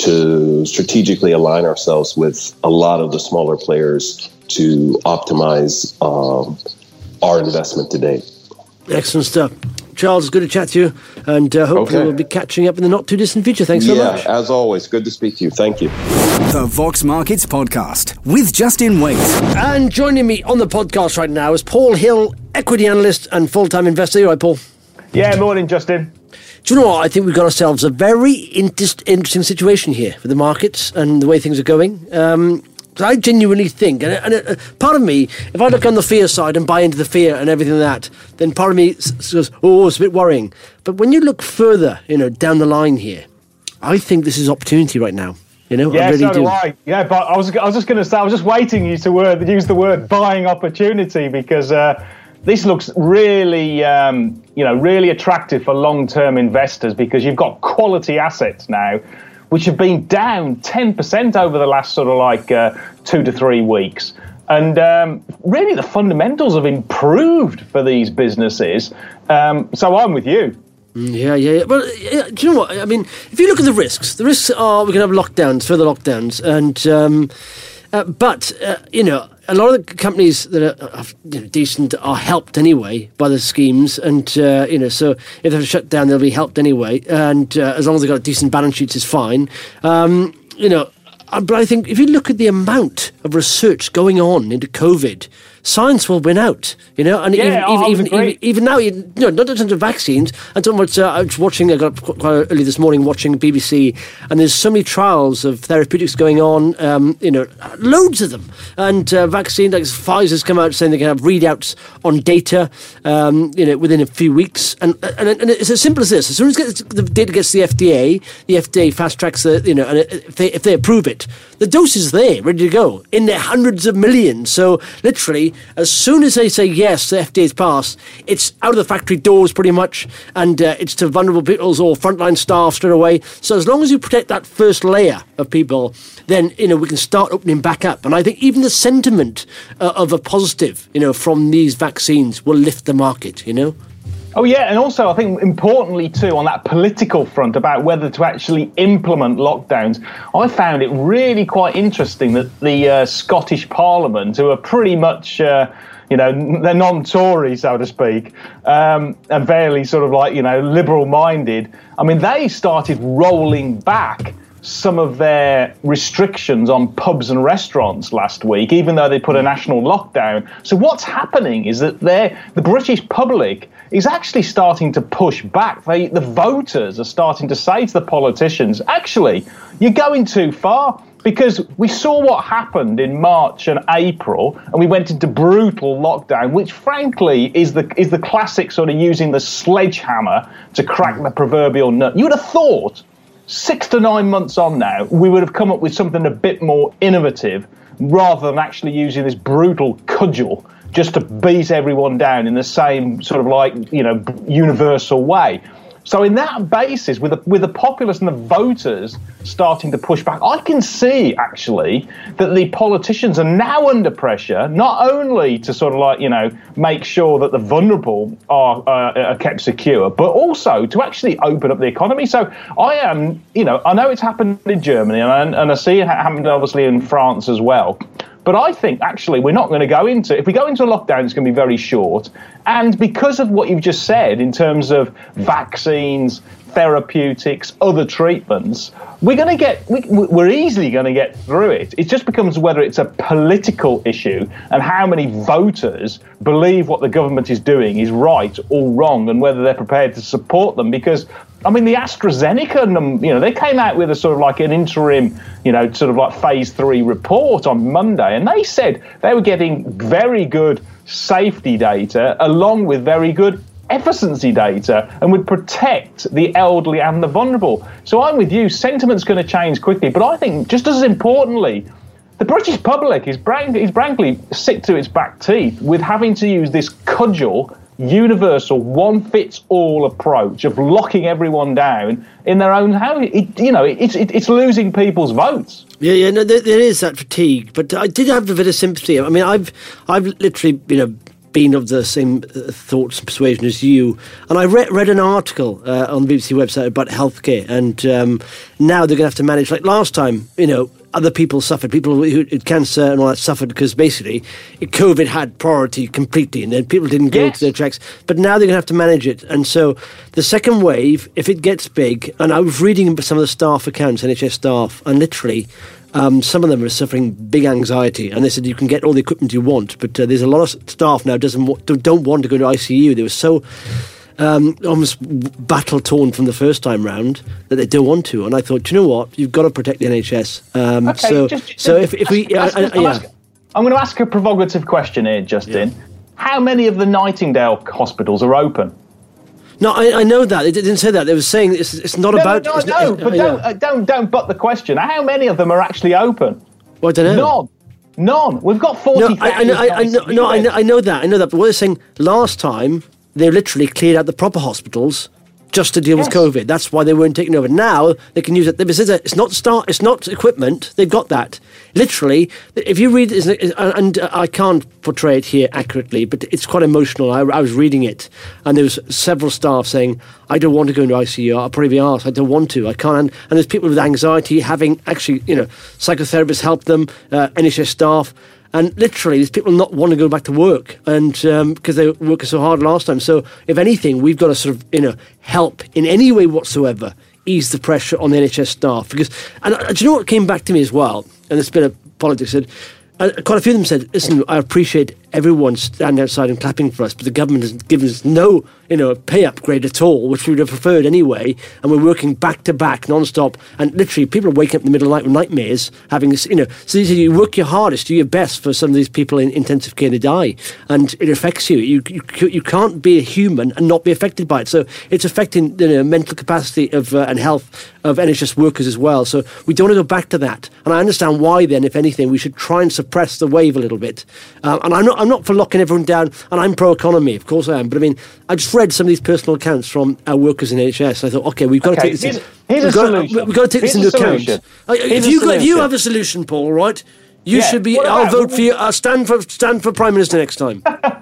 E: to strategically align ourselves with a lot of the smaller players to optimize um, our investment today.
C: Excellent stuff. Charles, it's good to chat to you, and uh, hopefully
E: okay.
C: we'll be catching up in the not-too-distant future. Thanks so
E: yeah,
C: much.
E: Yeah, as always, good to speak to you. Thank you.
B: The Vox Markets Podcast with Justin Waite.
C: And joining me on the podcast right now is Paul Hill, equity analyst and full-time investor. You all right, Paul?
F: Yeah, morning, Justin.
C: Do you know what? I think we've got ourselves a very inter- interesting situation here for the markets and the way things are going. Um, I genuinely think, and, and uh, part of me, if I look on the fear side and buy into the fear and everything like that, then part of me says, oh, it's a bit worrying. But when you look further, you know, down the line here, I think this is opportunity right now. You know,
F: yeah,
C: I really
F: so do,
C: do.
F: I. Yeah, but I was, I was just going to say, I was just waiting you to word, use the word buying opportunity, because uh, this looks really, um, you know, really attractive for long-term investors, because you've got quality assets now, which have been down ten percent over the last sort of like uh, two to three weeks. And um, really the fundamentals have improved for these businesses. Um, so I'm with you.
C: Yeah, yeah, yeah. Well, yeah, do you know what? I mean, if you look at the risks, the risks are we can have lockdowns, further lockdowns. And um, uh, but, uh, you know, a lot of the companies that are, are you know, decent are helped anyway by the schemes, and uh, you know, so if they're shut down, they'll be helped anyway. And uh, as long as they've got decent balance sheets, it's fine. Um, you know, but I think if you look at the amount of research going on into COVID, science will win out, you know, and
F: yeah,
C: even, even, even, even even now, you know, not in terms of vaccines. I'm talking about, uh, I was watching, I got quite early this morning watching B B C, and there's so many trials of therapeutics going on, um, you know, loads of them. And uh, vaccine, like Pfizer's come out saying they can have readouts on data, um, you know, within a few weeks. And, and and it's as simple as this: as soon as the data gets to the F D A, the F D A fast tracks the, you know, and if they if they approve it, the dose is there, ready to go in their hundreds of millions. So literally, as soon as they say yes, the F D A's passed, it's out of the factory doors pretty much, and uh, it's to vulnerable peoples or frontline staff straight away. So as long as you protect that first layer of people, then, you know, we can start opening back up. And I think even the sentiment uh, of a positive, you know, from these vaccines will lift the market, you know.
F: Oh, yeah, and also I think importantly, too, on that political front about whether to actually implement lockdowns, I found it really quite interesting that the uh, Scottish Parliament, who are pretty much, uh, you know, they're non-Tory, so to speak, um, and fairly sort of like, you know, liberal-minded, I mean, they started rolling back some of their restrictions on pubs and restaurants last week, even though they put a national lockdown. So what's happening is that they're, the British public is actually starting to push back. They, the voters are starting to say to the politicians, actually, you're going too far, because we saw what happened in March and April, and we went into brutal lockdown, which frankly is the is the classic sort of using the sledgehammer to crack the proverbial nut. You would have thought six to nine months on now, we would have come up with something a bit more innovative rather than actually using this brutal cudgel just to beat everyone down in the same sort of like, you know, universal way. So in that basis, with the, with the populace and the voters starting to push back, I can see actually that the politicians are now under pressure, not only to sort of like, you know, make sure that the vulnerable are, uh, are kept secure, but also to actually open up the economy. So I am, you know, I know it's happened in Germany, and, and I see it happened obviously in France as well. But I think, actually, we're not going to go into, if we go into a lockdown, it's going to be very short. And because of what you've just said in terms of vaccines, therapeutics, other treatments, we're going to get, we, we're easily going to get through it. It just becomes whether it's a political issue and how many voters believe what the government is doing is right or wrong, and whether they're prepared to support them. Because, I mean, the AstraZeneca, you know, they came out with a sort of like an interim, you know, sort of like phase three report on Monday, and they said they were getting very good safety data along with very good efficiency data, and would protect the elderly and the vulnerable. So I'm with you, sentiment's going to change quickly, but I think just as importantly, the British public is, brank- is frankly sick to its back teeth with having to use this cudgel universal, one-fits-all approach of locking everyone down in their own house. It, you know, it's it, it's losing people's votes.
C: Yeah, yeah, no, there, there is that fatigue, but I did have a bit of sympathy. I mean, I've I've literally, you know, been of the same uh, thoughts and persuasion as you, and I read read an article uh, on the B B C website about healthcare, and um, now they're going to have to manage, like last time, you know, other people suffered, people who had cancer and all that suffered because basically COVID had priority completely, and then people didn't go yes. to their tracks. But now they're going to have to manage it. And so the second wave, if it gets big, and I was reading some of the staff accounts, N H S staff, and literally um, some of them are suffering big anxiety. And they said you can get all the equipment you want, but uh, there's a lot of staff now doesn't don't want to go to I C U. They were so Um, almost battle torn from the first time round that they don't want to, and I thought, do you know what, you've got to protect the N H S. Um,
F: okay,
C: so,
F: just, just,
C: so if, if we,
F: ask,
C: uh,
F: ask,
C: uh, yeah.
F: ask, I'm going to ask a provocative question here, Justin. Yeah. How many of the Nightingale hospitals are open?
C: No, I, I know that they didn't say that. They were saying it's, it's not
F: no,
C: about.
F: No, no,
C: it's,
F: no,
C: uh,
F: but
C: yeah.
F: don't, uh, don't, don't butt the question. How many of them are actually open?
C: Well, I don't know.
F: None. None. We've got forty.
C: No, I, I, know, I, I, know, no I, know, I know that. I know that. But what they're saying last time, they literally cleared out the proper hospitals just to deal yes. with COVID. That's why they weren't taken over. Now they can use it. It's not start. It's not equipment. They've got that. Literally, if you read, and I can't portray it here accurately, but it's quite emotional. I, I was reading it, and there was several staff saying, "I don't want to go into I C U. I'll probably be asked. I don't want to. I can't." And, and there's people with anxiety having actually, you know, psychotherapists help them, uh, N H S staff. And literally, there's people not want to go back to work, and because um, they were working so hard last time. So, if anything, we've got to sort of, you know, help in any way whatsoever, ease the pressure on the N H S staff. Because, and uh, do you know what came back to me as well? And this bit of politics said, uh, quite a few of them said, "Listen, I appreciate everyone standing outside and clapping for us, but the government has given us no, you know, pay upgrade at all, which we would have preferred anyway, and we're working back to back, non-stop, and literally people are waking up in the middle of the night with nightmares, having this, you know, so you work your hardest, do your best for some of these people in intensive care to die, and it affects you. You you, you can't be a human and not be affected by it. So it's affecting the you know, mental capacity of uh, and health of N H S workers as well. So we don't want to go back to that. And I understand why then, if anything, we should try and suppress the wave a little bit. Uh, and I'm not I'm not for locking everyone down, and I'm pro-economy, of course I am, but I mean, I just read some of these personal accounts from our workers in N H S, and I thought, okay, we've got
F: okay,
C: to take this,
F: here's,
C: in,
F: here's
C: we've,
F: a
C: got,
F: solution.
C: we've got to take
F: here's
C: this into account. If you, got, if you have a solution, Paul, right, you
F: yeah,
C: should be,
F: about,
C: I'll vote for you, I'll stand for, stand for Prime Minister next time.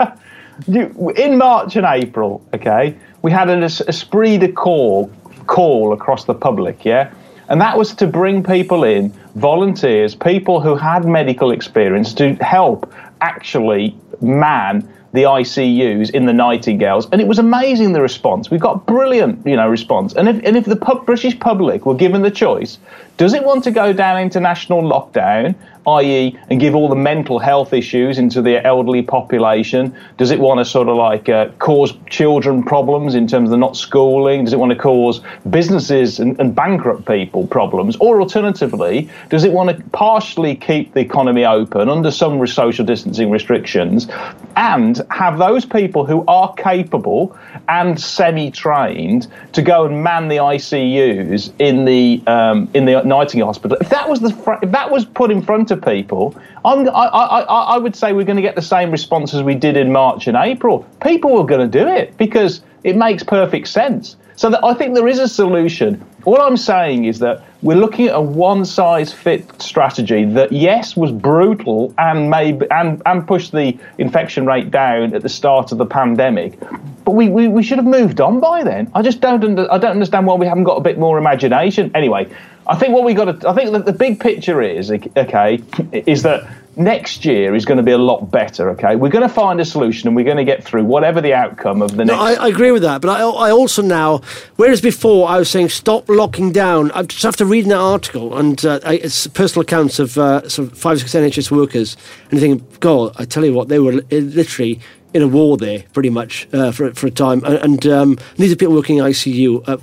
F: In March and April, okay, we had an esprit de corps call across the public, yeah? And that was to bring people in, volunteers, people who had medical experience to help actually man the I C Us in the Nightingales, and it was amazing, the response. We got brilliant, you know, response. And if and if the pub, British public were given the choice, does it want to go down into national lockdown, that is, and give all the mental health issues into the elderly population? Does it want to sort of like uh, cause children problems in terms of not schooling? Does it want to cause businesses and, and bankrupt people problems? Or alternatively, does it want to partially keep the economy open under some social distancing restrictions and have those people who are capable and semi-trained to go and man the I C Us in the um, in the Nightingale Hospital? If that was the fr- if that was put in front of people, I'm, I, I, I would say we're going to get the same response as we did in March and April. People are going to do it because it makes perfect sense. So that I think there is a solution. All I'm saying is that we're looking at a one-size-fit strategy that, yes, was brutal and maybe and, and pushed the infection rate down at the start of the pandemic. But we, we, we should have moved on by then. I just don't under, I don't understand why we haven't got a bit more imagination. Anyway, I think what we got to I think that the big picture is okay is that next year is going to be a lot better, okay? We're going to find a solution and we're going to get through whatever the outcome of the next...
C: No, I, I agree with that, but I, I also now... Whereas before I was saying stop locking down, I just have to read an article and uh, it's personal accounts of uh, sort of five or six N H S workers and you think, God, I tell you what, they were literally in a war there, pretty much, uh, for, for a time. And, and um, these are people working in I C U. Uh,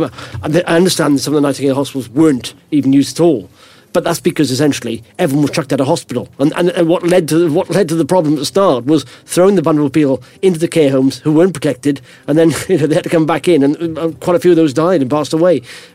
C: I understand that some of the Nightingale hospitals weren't even used at all. But that's because essentially everyone was chucked out of hospital, and, and and what led to what led to the problem at the start was throwing the vulnerable people into the care homes who weren't protected, and then you know they had to come back in, and quite a few of those died and passed away.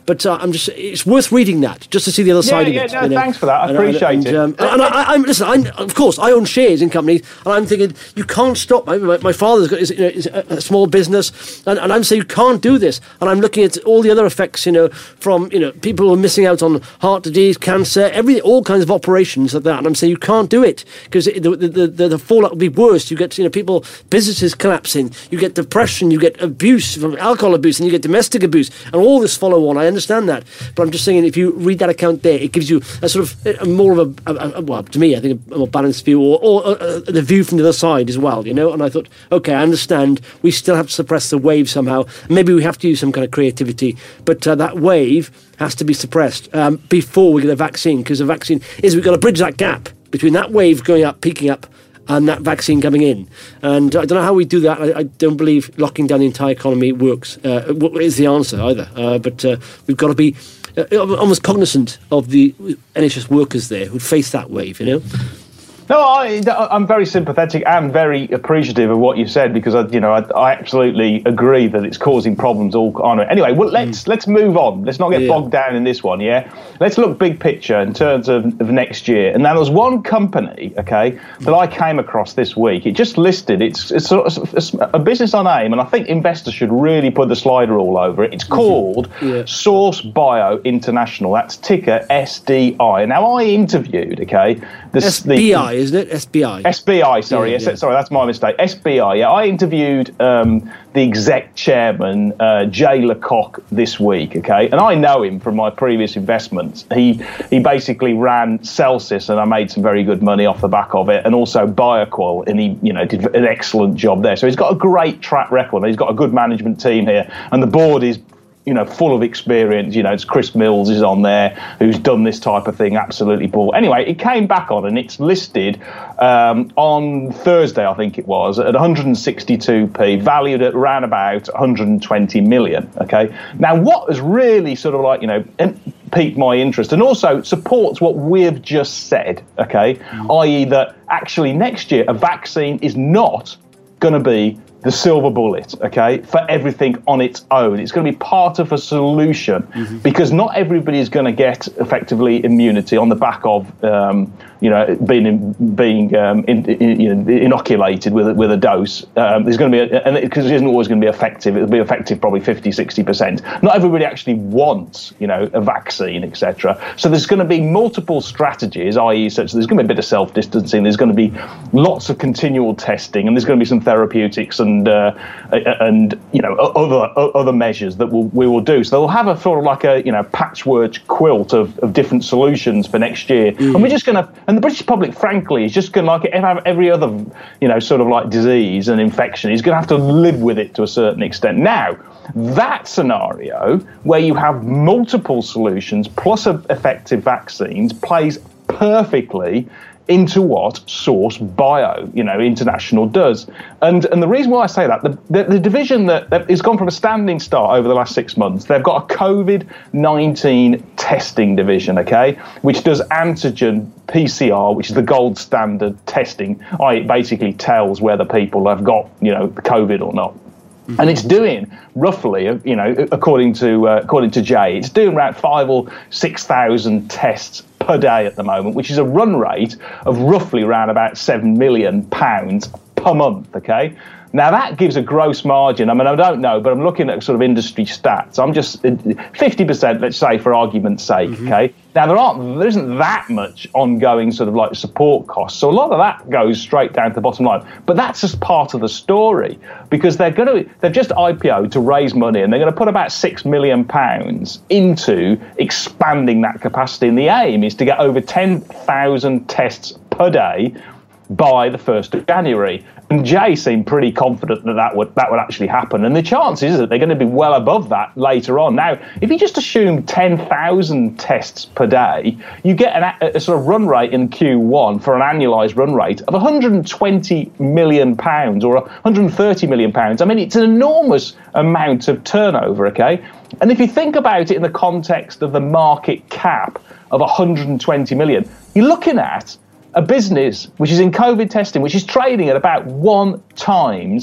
C: but uh, I'm just, it's worth reading that just to see the other
F: yeah,
C: side
F: yeah,
C: of it.
F: No,
C: you know?
F: thanks for that. I
C: and,
F: appreciate
C: and,
F: it.
C: Um, and I, I'm, listen, I'm, of course, I own shares in companies, and I'm thinking, you can't stop. My, my father's got is, you know, is a, a small business, and, and I'm saying you can't do this. And I'm looking at all the other effects, you know, from, you know, people who are missing out on heart disease, cancer, every, all kinds of operations like that. And I'm saying you can't do it because the, the, the, the fallout will be worse. You get, you know, people, businesses collapsing, you get depression, you get abuse from alcohol abuse, and you get domestic abuse, and all this follow on. I understand that, but I'm just saying if you read that account there, it gives you a sort of a more of a, a, a well, to me, I think a more balanced view, or, or uh, the view from the other side as well, you know. And I thought, okay, I understand. We still have to suppress the wave somehow. Maybe we have to use some kind of creativity, but uh, that wave has to be suppressed um, before we get a vaccine, because the vaccine is we've got to bridge that gap between that wave going up, peaking up, and that vaccine coming in. And I don't know how we do that. I, I don't believe locking down the entire economy works, uh, is the answer either. Uh, but uh, we've got to be uh, almost cognizant of the N H S workers there who face that wave, you know.
F: No, I, I'm very sympathetic and very appreciative of what you said, because I, you know, I, I absolutely agree that it's causing problems all on it. Anyway, well, let's mm. let's move on. Let's not get yeah. bogged down in this one. Yeah, let's look big picture in terms of, of next year. And now there's one company, okay, that I came across this week. It just listed. It's it's a, a business on AIM, and I think investors should really put the slider all over it. It's called mm-hmm. yeah. Source Bio International. That's ticker S D I. Now I interviewed, okay, this
C: S B I. The, Isn't it S B I?
F: S B I, sorry, yeah, yeah. sorry, that's my mistake. S B I, yeah. I interviewed um, the exec chairman, uh, Jay Lecoq, this week, okay, and I know him from my previous investments. He he basically ran Celsius, and I made some very good money off the back of it, and also Bioqual, and he, you know, did an excellent job there. So he's got a great track record. He's got a good management team here, and the board is, you know, full of experience. You know, it's Chris Mills is on there, who's done this type of thing, absolutely bought. Anyway, it came back on, and it's listed um, on Thursday, I think it was, at one hundred sixty-two p, valued at around about one hundred twenty million. Okay. Now, what has really sort of like, you know, piqued my interest, and also supports what we've just said, okay, mm. that is that actually next year a vaccine is not going to be the silver bullet, okay, for everything on its own. It's going to be part of a solution, mm-hmm. because not everybody is going to get effectively immunity on the back of, um, you know, being in, being um, in, in, you know, inoculated with with a dose. Um, there's going to be, a, and because it isn't always going to be effective, it'll be effective probably fifty, sixty percent. Not everybody actually wants, you know, a vaccine, et cetera. So there's going to be multiple strategies, that is, such there's going to be a bit of self-distancing, there's going to be lots of continual testing, and there's going to be some therapeutics and And uh, and you know other other measures that we'll, we will do. So they'll have a sort of like a you know patchwork quilt of, of different solutions for next year. Mm. And we're just going to, and the British public, frankly, is just going to like have every other you know sort of like disease and infection. Is going to have to live with it to a certain extent. Now, that scenario where you have multiple solutions plus effective vaccines plays perfectly into what Source Bio, you know, International does. And and the reason why I say that, the, the, the division that, that has gone from a standing start over the last six months, they've got a COVID nineteen testing division, okay, which does antigen P C R, which is the gold standard testing. It basically tells whether people have got, you know, COVID or not. And it's doing roughly, you know, according to uh, according to Jay, it's doing around five or six thousand tests per day at the moment, which is a run rate of roughly around about seven million pounds per month. Okay. Now that gives a gross margin. I mean, I don't know, but I'm looking at sort of industry stats. I'm just fifty percent, let's say, for argument's sake. Mm-hmm. Okay. Now there aren't, there isn't that much ongoing sort of like support costs, so a lot of that goes straight down to the bottom line. But that's just part of the story, because they're going to, they've just I P O'd to raise money, and they're going to put about six million pounds into expanding that capacity. And the aim is to get over ten thousand tests per day by the first of January. And Jay seemed pretty confident that that would, that would actually happen. And the chances is that they're going to be well above that later on. Now, if you just assume ten thousand tests per day, you get an, a, a sort of run rate in Q one for an annualised run rate of one hundred twenty million pounds or one hundred thirty million pounds. I mean, it's an enormous amount of turnover, okay? And if you think about it in the context of the market cap of one hundred twenty million, you're looking at a business which is in COVID testing, which is trading at about one times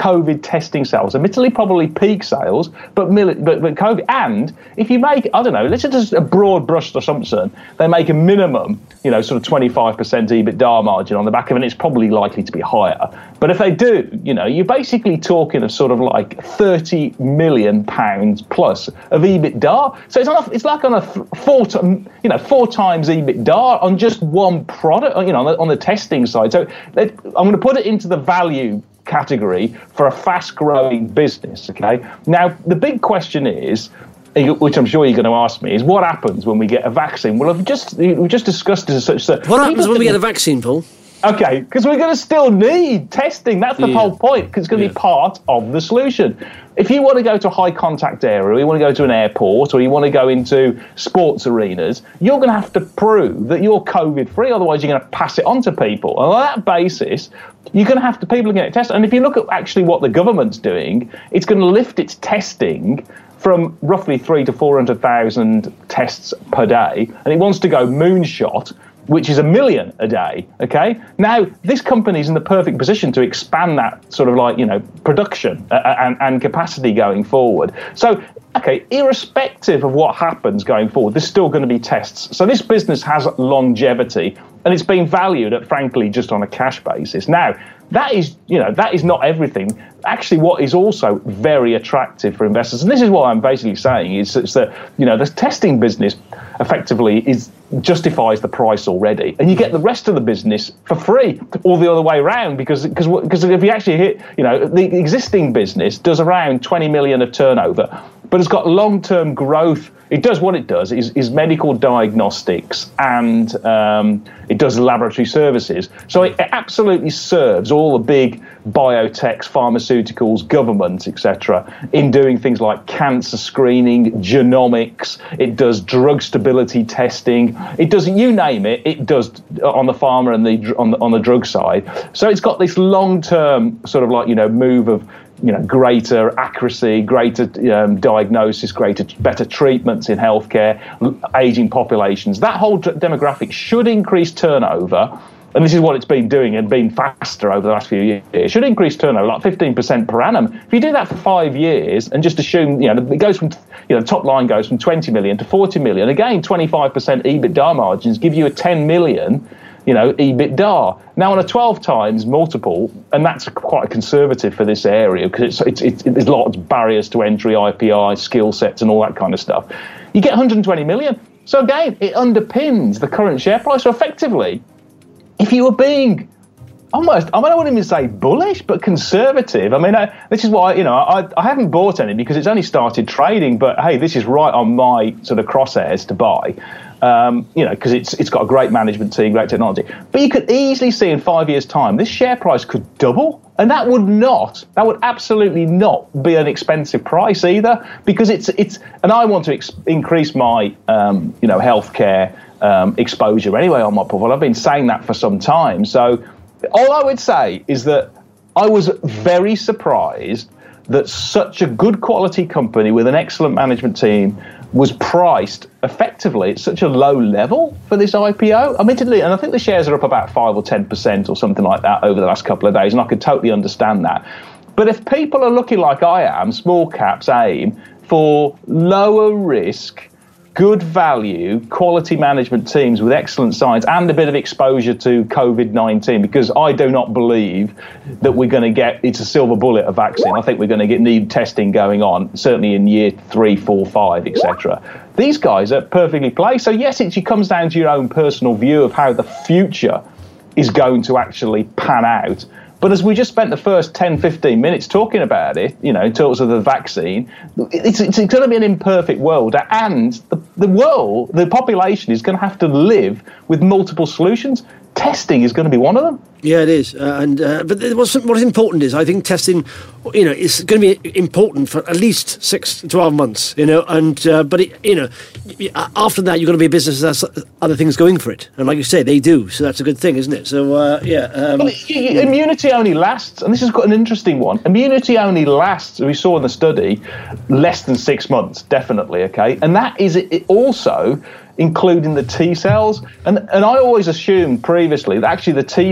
F: COVID testing sales. Admittedly, probably peak sales, but, but, but COVID. And if you make, I don't know, let's just a broad brush assumption, they make a minimum, you know, sort of twenty-five percent EBITDA margin on the back of it, and it's probably likely to be higher. But if they do, you know, you're basically talking of sort of like thirty million pounds plus of EBITDA. So it's on a, it's like on a four, you know, four times EBITDA on just one product, you know, on the, on the testing side. So I'm going to put it into the value category for a fast-growing business. Okay. Now the big question is, which I'm sure you're going to ask me, is what happens when we get a vaccine? Well, I've just we just discussed it as such that
C: what happens when we get a vaccine, Paul?
F: Okay, because we're going to still need testing. That's the
C: yeah.
F: whole point, because it's going to yeah. be part of the solution. If you want to go to a high-contact area, or you want to go to an airport, or you want to go into sports arenas, you're going to have to prove that you're COVID-free, otherwise you're going to pass it on to people. And on that basis, you're going to have to, people are going to get tested. And if you look at actually what the government's doing, it's going to lift its testing from roughly three to four hundred thousand tests per day, and it wants to go moonshot, which is a million a day. Okay. Now, this company is in the perfect position to expand that sort of like, you know, production and, and capacity going forward. So, okay, irrespective of what happens going forward, there's still going to be tests. So this business has longevity, and it's being valued at, frankly, just on a cash basis. Now, that is, you know, that is not everything. Actually, what is also very attractive for investors, and this is what I'm basically saying, is, is that, you know, the testing business effectively is justifies the price already, and you get the rest of the business for free, or the other way around, because because because if you actually hit, you know, the existing business does around twenty million of turnover, but it's got long-term growth. It does what it does is, is medical diagnostics, and um, it does laboratory services. So it, it absolutely serves all the big biotechs, pharmaceuticals, governments, et cetera, in doing things like cancer screening, genomics. It does drug stability testing. It does, you name it, it does on the pharma and the on the, on the drug side. So it's got this long-term sort of like, you know, move of, you know, greater accuracy, greater um, diagnosis, greater, better treatments in healthcare, aging populations. That whole d- demographic should increase turnover, and this is what it's been doing and been faster over the last few years. It should increase turnover like fifteen percent per annum. If you do that for five years and just assume, you know, it goes from, you know, the top line goes from twenty million to forty million. Again, twenty-five percent EBITDA margins give you a ten million. You know, EBITDA. Now on a twelve times multiple, and that's quite conservative for this area because it's, it's, it's, there's lots of barriers to entry, I P I, skill sets, and all that kind of stuff. You get one hundred twenty million. So again, it underpins the current share price. So effectively, if you were being almost, I mean, I wouldn't even say bullish, but conservative. I mean, I, this is why, you know, I, I haven't bought any because it's only started trading, but hey, this is right on my sort of crosshairs to buy. Um, you know, because it's it's got a great management team, great technology. But you could easily see in five years' time, this share price could double. And that would not, that would absolutely not be an expensive price either, because it's, it's and I want to ex- increase my, um, you know, healthcare um, exposure anyway on my portfolio. I've been saying that for some time. So all I would say is that I was very surprised that such a good quality company with an excellent management team was priced effectively at such a low level for this I P O. Admittedly, and I think the shares are up about five or ten percent or something like that over the last couple of days, and I could totally understand that. But if people are looking like I am, small caps, AIM, for lower risk, good value, quality management teams with excellent science and a bit of exposure to COVID nineteen, because I do not believe that we're going to get, it's a silver bullet, a vaccine. I think we're going to get need testing going on, certainly in year three, four, five, et cetera. These guys are perfectly placed. So yes, it comes down to your own personal view of how the future is going to actually pan out. But as we just spent the first ten, fifteen minutes talking about it, you know, in terms of the vaccine, it's, it's going to be an imperfect world. And the, the world, the population is going to have to live with multiple solutions. Testing is going to be one of them.
C: Yeah, it is. Uh, and uh, but what's, what is important is, I think testing, you know, is going to be important for at least six to twelve months, you know, and, uh, but, it, you know, after that, you're going to be a business that has other things going for it. And like you say, they do. So that's a good thing, isn't it? So, uh, yeah. Um,
F: well, immunity only lasts, and this is quite an interesting one. Immunity only lasts, we saw in the study, less than six months, definitely, okay? And that is it also including the T cells. And and I always assumed previously that actually the T cells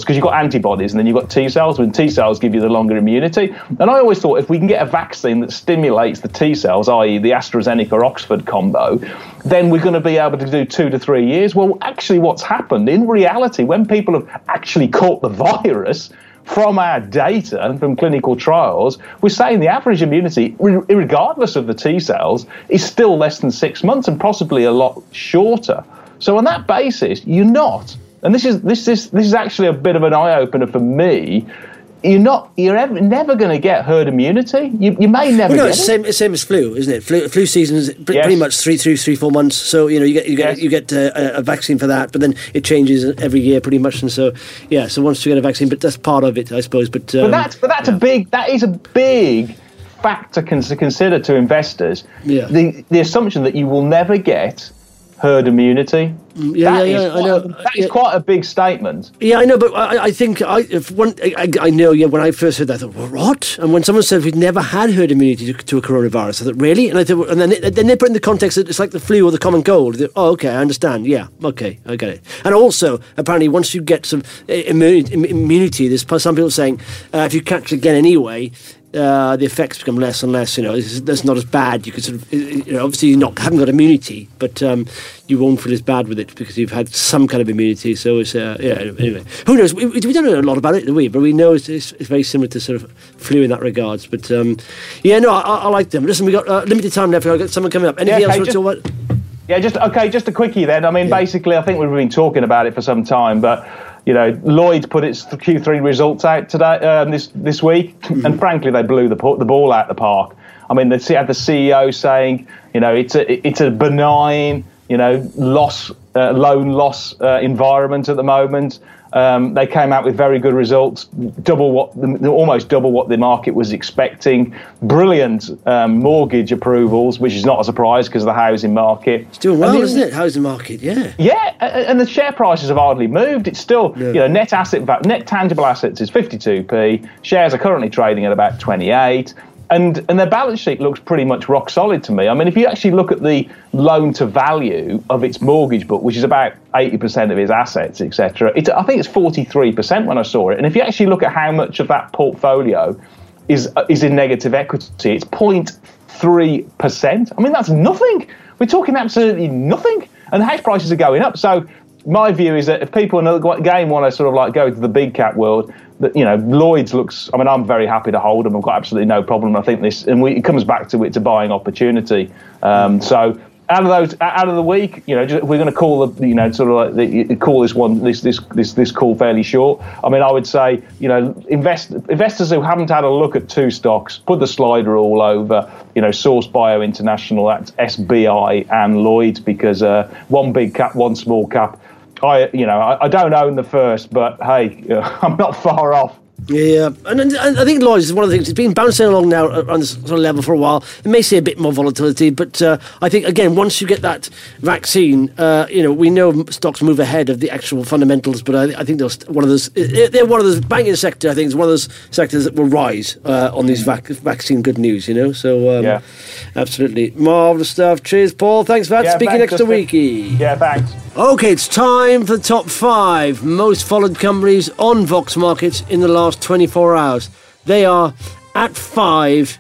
F: because you've got antibodies and then you've got T cells, and T cells give you the longer immunity. And I always thought if we can get a vaccine that stimulates the T cells, that is the AstraZeneca or Oxford combo, then we're going to be able to do two to three years. Well, actually what's happened in reality, when people have actually caught the virus, from our data and from clinical trials, we're saying the average immunity, regardless of the T cells, is still less than six months and possibly a lot shorter. So on that basis, you're not, and this is this is this is actually a bit of an eye opener for me. You're not. You're ever, never going to get herd immunity. You, you may never.
C: Well, no,
F: get
C: it's
F: it.
C: same. It's same as flu, isn't it? Flu, flu season is pretty
F: Yes.
C: much three, three, three, four months. So you know you get you get
F: Yes.
C: you get uh, a, a vaccine for that, but then it changes every year pretty much. And so yeah, so once you get a vaccine, but that's part of it, I suppose. But um,
F: But that's but that's
C: yeah.
F: a big. That is a big factor con- to consider to investors.
C: Yeah.
F: The the assumption that you will never get herd immunity.
C: yeah,
F: That
C: yeah,
F: is
C: yeah, I
F: quite-
C: know.
F: That is
C: Yeah.
F: quite a big statement.
C: Yeah, I know, but I, I think I, if one, I, I know. Yeah, when I first heard that, I thought, well, "What?" And when someone said we'd never had herd immunity to, to a coronavirus, I thought, "Really?" And I thought, and then they, then they put in the context that it's like the flu or the common cold. Thought, oh, okay, I understand. Yeah, okay, I get it. And also, apparently, once you get some immunity, immunity there's some people saying uh, if you catch it again anyway. Uh, the effects become less and less. You know, it's, that's not as bad. You could sort of, you know, obviously you not haven't got immunity, but um, you won't feel as bad with it because you've had some kind of immunity. So it's uh, yeah. Anyway, who knows? We, we don't know a lot about it, do we? But we know it's, it's, it's very similar to sort of flu in that regards. But um, yeah, no, I, I like them. Listen, we got uh, limited time left. I've got someone coming up. Anything
F: Yeah,
C: else
F: okay,
C: you want to talk about?
F: Yeah, just okay. Just a quickie then. I mean,
C: Yeah.
F: basically, I think we've been talking about it for some time, but you know, Lloyd put its Q three results out today, um, this this week,
C: Mm-hmm.
F: and frankly, they blew the the ball out the park. I mean, they had the C E O saying, you know, it's a it's a benign, you know, loss, uh, loan loss uh, environment at the moment. Um, they came out with very good results, double what, almost double what the market was expecting. Brilliant um, mortgage approvals, which is not a surprise because of the housing market.
C: It's doing well,
F: And the-
C: isn't it? Housing market, yeah.
F: yeah, a- and the share prices have hardly moved. It's still,
C: Yeah.
F: you know, net asset va- net tangible assets is fifty-two p. Shares are currently trading at about twenty-eight, and and their balance sheet looks pretty much rock solid to me. I mean, if you actually look at the loan to value of its mortgage book, which is about eighty percent of its assets, et cetera, it's, I think it's forty-three percent when I saw it. And if you actually look at how much of that portfolio is uh, is in negative equity, it's zero point three percent. I mean, that's nothing. We're talking absolutely nothing. And the house prices are going up. So my view is that if people in the game want to sort of like go to the big cap world, that, you know, Lloyd's looks, I mean, I'm very happy to hold them. I've got absolutely no problem. I think this, and we, it comes back to it's a buying opportunity. Um, so out of those, out of the week, you know, just, we're going to call the, you know, sort of like the, call this one, this, this, this, this call fairly short. I mean, I would say, you know, invest, investors who haven't had a look at two stocks, put the slider all over, you know, Source Bio International, that's S B I and Lloyd's, because uh, one big cap, one small cap. I, you know, I, I don't own the first, but hey, I'm not far off.
C: Yeah, and, and I think Lloyd's is one of the things. It's been bouncing along now on this sort of level for a while. It may see a bit more volatility, but uh, I think again, once you get that vaccine, uh, you know, we know stocks move ahead of the actual fundamentals. But I, I think they're one of those. They're one of those banking sector. I think is one of those sectors that will rise uh, on these vac- vaccine good news. You know, so um,
F: Yeah.
C: absolutely marvelous stuff. Cheers, Paul. Thanks for that.
F: Yeah,
C: Speaking
F: thanks,
C: next
F: Justin.
C: weeky.
F: Yeah, thanks.
C: Okay, it's time for the top five most followed companies on Vox Markets in the last twenty-four hours. They are at five.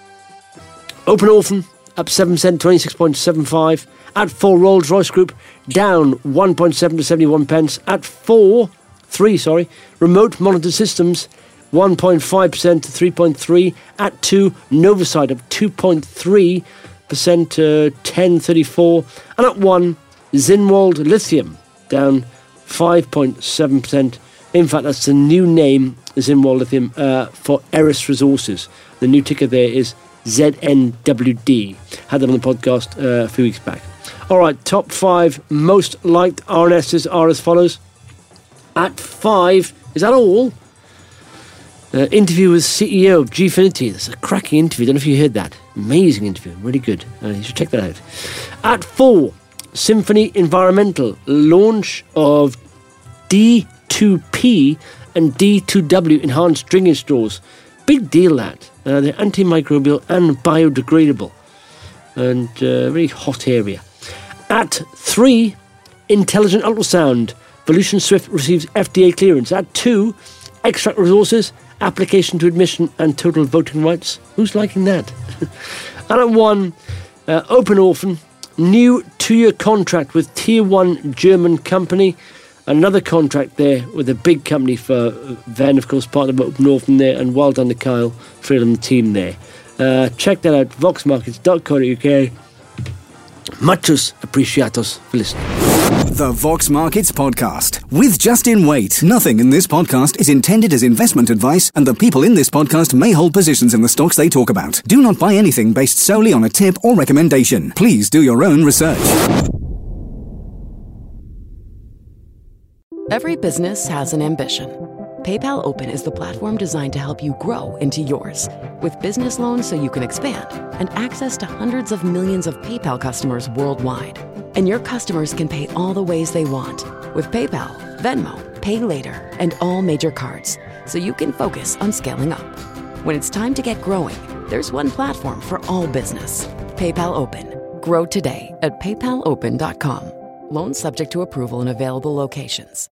C: Open Orphan up seven percent, twenty-six point seven five. At four, Rolls-Royce Group down one point seven to seventy-one pence. At four, three, sorry, Remote Monitor Systems one point five percent to three point three. At two, Novacyt up two point three percent to ten thirty-four. And at one, Zinnwald Lithium down five point seven percent. In fact, that's the new name, Zinnwald Lithium, uh, for Eris Resources. The new ticker there is Z N W D. Had them on the podcast uh, a few weeks back. All right, top five most liked R N Ss are as follows. At five, is that all? Uh, interview with C E O of Gfinity. That's a cracking interview. Don't know if you heard that. Amazing interview. Really good. Uh, you should check that out. At four, Symphony Environmental. Launch of D two P and D two W enhanced drinking straws. Big deal, that. Uh, they're antimicrobial and biodegradable. And uh, very hot area. At three, Intelligent Ultrasound. Volution Swift receives F D A clearance. At two, Extract Resources, application to admission and total voting rights. Who's liking that? And at one, uh, Open Orphan, new two-year contract with tier one German company. Another contract there with a big company for Venn, of course, part of Open Orphan there, and well done to Kyle Friel and the team there. Uh, check that out, vox markets dot co dot uk. Muchos apreciados for listening.
B: The Vox Markets Podcast with Justin Waite. Nothing in this podcast is intended as investment advice, and the people in this podcast may hold positions in the stocks they talk about. Do not buy anything based solely on a tip or recommendation. Please do your own research.
A: Every business has an ambition. PayPal Open is the platform designed to help you grow into yours. With business loans so you can expand and access to hundreds of millions of PayPal customers worldwide. And your customers can pay all the ways they want with PayPal, Venmo, Pay Later, and all major cards, so you can focus on scaling up. When it's time to get growing, there's one platform for all business. PayPal Open. Grow today at paypal open dot com. Loans subject to approval in available locations.